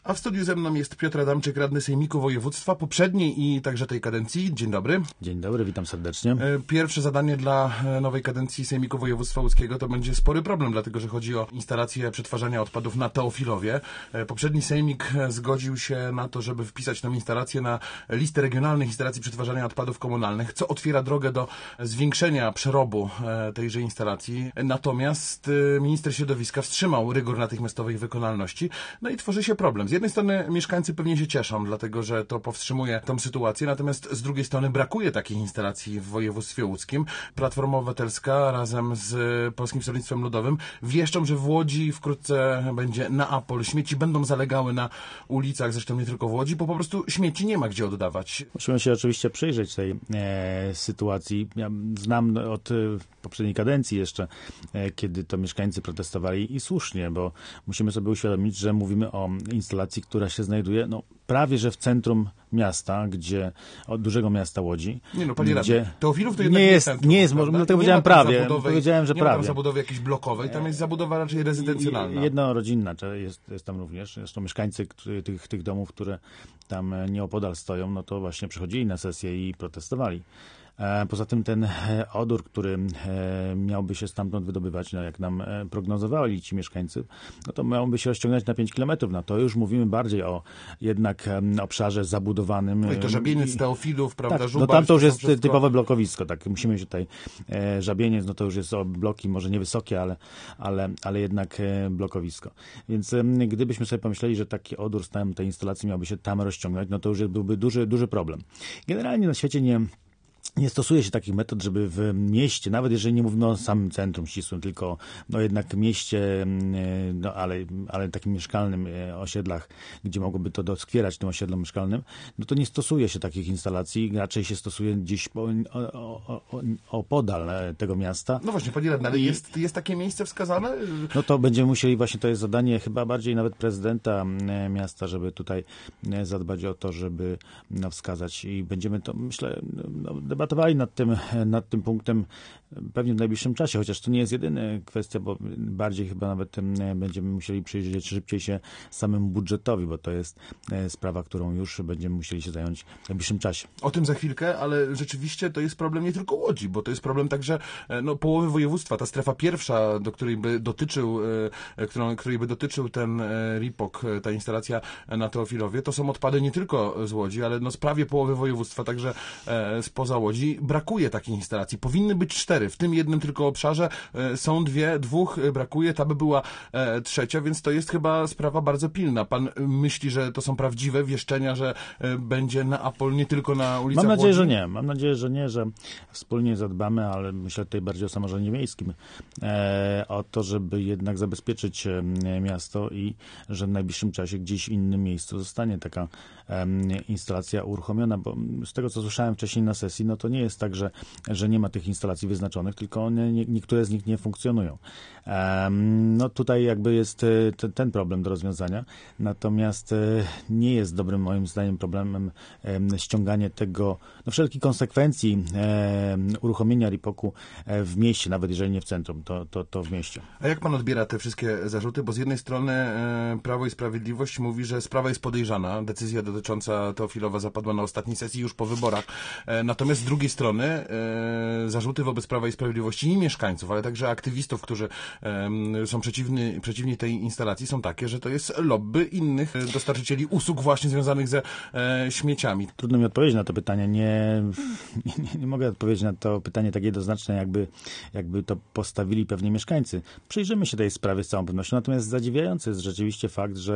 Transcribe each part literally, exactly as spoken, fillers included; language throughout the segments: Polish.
A w studiu ze mną jest Piotr Adamczyk, radny Sejmiku Województwa poprzedniej i także tej kadencji. Dzień dobry. Dzień dobry, witam serdecznie. Pierwsze zadanie dla nowej kadencji Sejmiku Województwa Łódzkiego to będzie spory problem, dlatego że chodzi o instalację przetwarzania odpadów na Teofilowie. Poprzedni Sejmik zgodził się na to, żeby wpisać tę instalację na listę regionalnych instalacji przetwarzania odpadów komunalnych, co otwiera drogę do zwiększenia przerobu tejże instalacji. Natomiast minister środowiska wstrzymał rygor natychmiastowej wykonalności. No i tworzy się problem. Z jednej strony mieszkańcy pewnie się cieszą, dlatego że to powstrzymuje tą sytuację, natomiast z drugiej strony brakuje takich instalacji w województwie łódzkim. Platforma Obywatelska razem z Polskim Stronnictwem Ludowym wieszczą, że w Łodzi wkrótce będzie Neapol. Śmieci będą zalegały na ulicach, zresztą nie tylko w Łodzi, bo po prostu śmieci nie ma gdzie oddawać. Musimy się oczywiście przyjrzeć tej e, sytuacji. Ja znam od e, poprzedniej kadencji jeszcze, e, kiedy to mieszkańcy protestowali i słusznie, bo musimy sobie uświadomić, że mówimy o instalacji, która się znajduje no, prawie że w centrum miasta, gdzie od dużego miasta Łodzi. Nie no, panie gdzie radny, Teofilów to jednak nie nie jest, centrum, nie jest, może dlatego powiedziałem prawie. Powiedziałem, że nie prawie. ma tam zabudowy jakiejś blokowej, tam jest zabudowa raczej rezydencjonalna. Jednorodzinna jest, jest tam również. Zresztą mieszkańcy tych, tych domów, które tam nieopodal stoją, no to właśnie przychodzili na sesję i protestowali. Poza tym ten odór, który miałby się stamtąd wydobywać, no jak nam prognozowali ci mieszkańcy, no to miałby się rozciągnąć na pięć kilometrów. No to już mówimy bardziej o jednak obszarze zabudowanym. No i to Żabieniec, Teofilów, prawda, tak, Żubaw, no tam to już jest wszystko... typowe blokowisko, tak, musimy się tutaj, Żabieniec, no to już jest o bloki, może niewysokie, ale, ale, ale jednak blokowisko. Więc gdybyśmy sobie pomyśleli, że taki odór z tej instalacji miałby się tam rozciągnąć, no to już byłby duży, duży problem. Generalnie na świecie nie Nie stosuje się takich metod, żeby w mieście, nawet jeżeli nie mówimy o samym centrum ścisłym, tylko no jednak mieście, no ale, ale takim mieszkalnym osiedlach, gdzie mogłoby to doskwierać tym osiedlom mieszkalnym, no to nie stosuje się takich instalacji, raczej się stosuje gdzieś po, o, o, o, opodal tego miasta. No właśnie, panie radny, ale jest, jest takie miejsce wskazane? No to będziemy musieli, właśnie to jest zadanie chyba bardziej nawet prezydenta miasta, żeby tutaj zadbać o to, żeby no, wskazać i będziemy to, myślę, no, debatowali nad tym, nad tym punktem pewnie w najbliższym czasie, chociaż to nie jest jedyna kwestia, bo bardziej chyba nawet będziemy musieli przyjrzeć szybciej się samemu budżetowi, bo to jest sprawa, którą już będziemy musieli się zająć w najbliższym czasie. O tym za chwilkę, ale rzeczywiście to jest problem nie tylko Łodzi, bo to jest problem także no, połowy województwa. Ta strefa pierwsza, do której by dotyczył, którą, której by dotyczył ten R I P O K, ta instalacja na Teofilowie, to są odpady nie tylko z Łodzi, ale no, z prawie połowy województwa, także spoza Łodzi. Brakuje takich instalacji. Powinny być cztery. W tym jednym tylko obszarze są dwie, dwóch brakuje, ta by była e, trzecia, więc to jest chyba sprawa bardzo pilna. Pan myśli, że to są prawdziwe wieszczenia, że e, będzie Neapol nie tylko na ulicach Mam nadzieję, Łodzi? że nie. Mam nadzieję, że nie, że wspólnie zadbamy, ale myślę tutaj bardziej o samorządzie miejskim, e, o to, żeby jednak zabezpieczyć e, miasto i że w najbliższym czasie gdzieś w innym miejscu zostanie taka e, instalacja uruchomiona, bo z tego, co słyszałem wcześniej na sesji, no to nie jest tak, że, że nie ma tych instalacji wyznaczonych, tylko one, nie, niektóre z nich nie funkcjonują. Um, no tutaj jakby jest te, ten problem do rozwiązania, natomiast nie jest dobrym moim zdaniem problemem um, ściąganie tego, no wszelkich konsekwencji um, uruchomienia R I P O K-u w mieście, nawet jeżeli nie w centrum, to, to, to w mieście. A jak pan odbiera te wszystkie zarzuty? Bo z jednej strony e, Prawo i Sprawiedliwość mówi, że sprawa jest podejrzana, decyzja dotycząca Teofilowa zapadła na ostatniej sesji już po wyborach, e, natomiast z drugiej strony e, zarzuty wobec Prawa i Sprawiedliwości i mieszkańców, ale także aktywistów, którzy e, są przeciwni, przeciwni tej instalacji, są takie, że to jest lobby innych dostarczycieli usług właśnie związanych ze e, śmieciami. Trudno mi odpowiedzieć na to pytanie. Nie, nie, nie mogę odpowiedzieć na to pytanie tak jednoznaczne, jakby, jakby to postawili pewnie mieszkańcy. Przyjrzymy się tej sprawie z całą pewnością, natomiast zadziwiający jest rzeczywiście fakt, że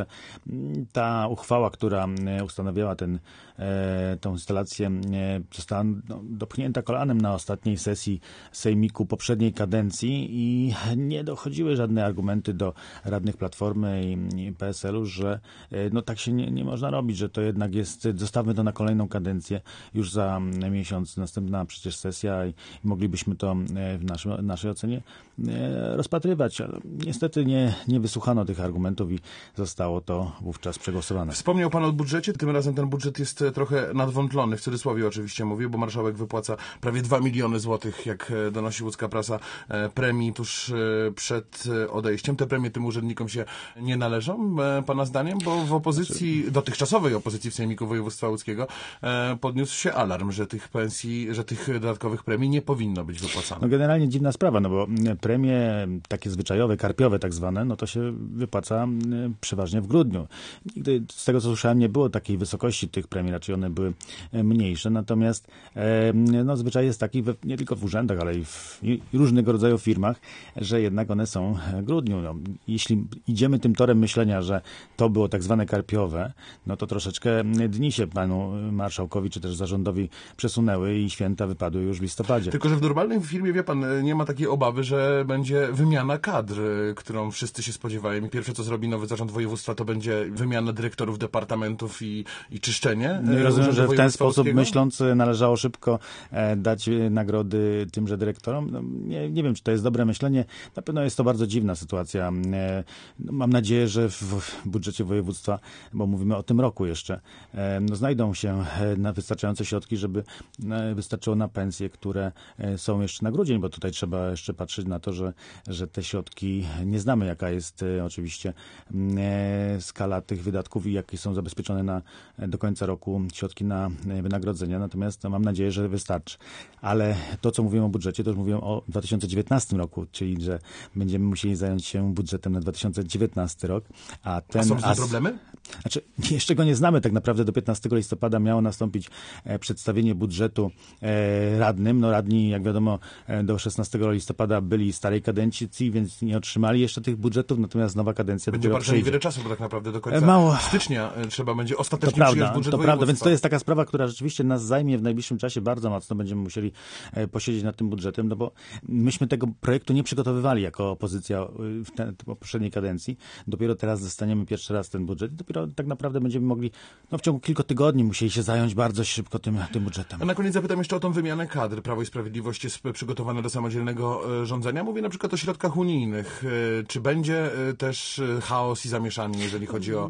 ta uchwała, która ustanawiała ten, e, tą instalację, e, została no, dopchnięta kolanem na ostatniej sesji Sejmiku poprzedniej kadencji i nie dochodziły żadne argumenty do radnych Platformy i, i P S L u, że e, no tak się nie, nie można robić, że to jednak jest, zostawmy to na kolejną kadencję, już za miesiąc następna przecież sesja i, i moglibyśmy to w naszym, naszej ocenie e, rozpatrywać, ale niestety nie, nie wysłuchano tych argumentów i zostało to wówczas przegłosowane. Wspomniał pan o budżecie, tym razem ten budżet jest trochę nadwątlony, w cudzysłowie oczywiście mówię, bo marszałek wypłaca prawie dwa miliony złotych, jak donosi łódzka prasa, premii tuż przed odejściem. Te premie tym urzędnikom się nie należą, pana zdaniem? Bo w opozycji, dotychczasowej opozycji w Sejmiku Województwa Łódzkiego podniósł się alarm, że tych pensji, że tych dodatkowych premii nie powinno być wypłacane. No generalnie dziwna sprawa, no bo premie takie zwyczajowe, karpiowe tak zwane, no to się wypłaca przeważnie w grudniu. Nigdy, z tego co słyszałem, nie było takiej wysokości tych premii, raczej one były mniejsze, natomiast no, zwyczaj jest taki we, nie tylko w urzędach, ale i w i różnego rodzaju firmach, że jednak one są w grudniu. No, jeśli idziemy tym torem myślenia, że to było tak zwane karpiowe, no to troszeczkę dni się panu marszałkowi czy też zarządowi przesunęły i święta wypadły już w listopadzie. Tylko że w normalnej firmie, wie pan, nie ma takiej obawy, że będzie wymiana kadr, którą wszyscy się spodziewają. I pierwsze, co zrobi nowy zarząd województwa, to będzie wymiana dyrektorów departamentów i, i czyszczenie. Nie rozumiem, że w ten sposób myśląc należało szybko dać nagrody tymże dyrektorom. No, nie, nie wiem, czy to jest dobre myślenie. Na pewno jest to bardzo dziwna sytuacja. Mam nadzieję, że w budżecie województwa, bo mówimy o tym roku jeszcze, no, znajdą się na wystarczające środki, żeby wystarczyło na pensje, które są jeszcze na grudzień, bo tutaj trzeba jeszcze patrzeć na to, że, że te środki, nie znamy jaka jest oczywiście skala tych wydatków i jakie są zabezpieczone na, do końca roku środki na wynagrodzenia, natomiast no, mam nadzieję, że wystarczy. Ale to, co mówiłem o budżecie, to już mówiłem o dwa tysiące dziewiętnastym roku, czyli że będziemy musieli zająć się budżetem na dwa tysiące dziewiętnasty rok. A, ten, a są z tym a, problemy? Znaczy, jeszcze go nie znamy. Tak naprawdę do piętnastego listopada miało nastąpić e, przedstawienie budżetu e, radnym. No radni, jak wiadomo, e, do szesnastego listopada byli starej kadencji, więc nie otrzymali jeszcze tych budżetów, natomiast nowa kadencja będzie dopiero bardzo przyjdzie. niewiele czasu, bo tak naprawdę do końca Mało. stycznia trzeba będzie ostatecznie to prawda, przyjąć budżet to województwa. prawda, więc to jest taka sprawa, która rzeczywiście nas zajmie w najbliższym czasie bardzo mocno. Będziemy musieli e, posiedzieć nad tym budżetem, no bo myśmy tego projektu nie przygotowywali jako opozycja w, te, w poprzedniej kadencji. Dopiero teraz dostaniemy pierwszy raz ten budżet i dopiero tak naprawdę będziemy mogli, no w ciągu kilku tygodni musieli się zająć bardzo szybko tym, tym budżetem. A na koniec zapytam jeszcze o tą wymianę kadr. Prawo i Sprawiedliwość jest przygotowane do samodzielnego rządzenia. Mówię na przykład o środkach unijnych. Czy będzie też chaos i zamieszanie, jeżeli chodzi o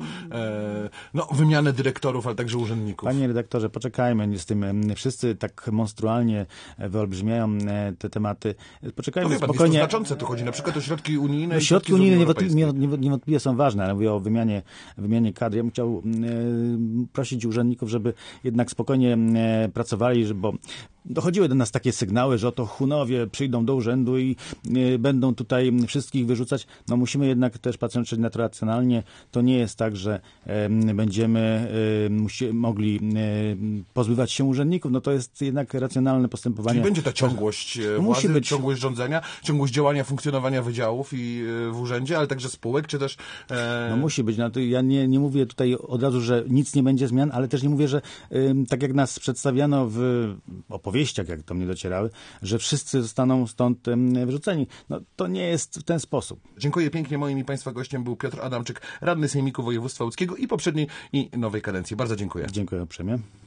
no, wymianę dyrektorów, ale także urzędników? Panie redaktorze, poczekajmy z tym. Wszyscy tak monstrualnie wyolbrzymiają te tematy. Poczekajmy no, spokojnie. Jest to znaczące. Tu chodzi na przykład o środki unijne. No, środki unijne niewątpliwie, niewątpliwie są ważne, ale mówię o wymianie, wymianie kadr. Ja bym chciał e, prosić urzędników, żeby jednak spokojnie e, pracowali, bo dochodziły do nas takie sygnały, że oto Hunowie przyjdą do urzędu i y, będą tutaj wszystkich wyrzucać. No musimy jednak też patrzeć na to racjonalnie. To nie jest tak, że y, będziemy y, musi, mogli y, pozbywać się urzędników. No to jest jednak racjonalne postępowanie. Czyli będzie ta ciągłość władzy, musi być ciągłość rządzenia, ciągłość działania, funkcjonowania wydziałów i y, w urzędzie, ale także spółek, czy też... E... No musi być. No to ja nie, nie mówię tutaj od razu, że nic nie będzie zmian, ale też nie mówię, że y, tak jak nas przedstawiano w opowieściach, jak do mnie docierały, że wszyscy zostaną stąd wyrzuceni. No to nie jest w ten sposób. Dziękuję pięknie. Moim i Państwa gościem był Piotr Adamczyk, radny Sejmiku Województwa Łódzkiego i poprzedniej i nowej kadencji. Bardzo dziękuję. Dziękuję uprzejmie.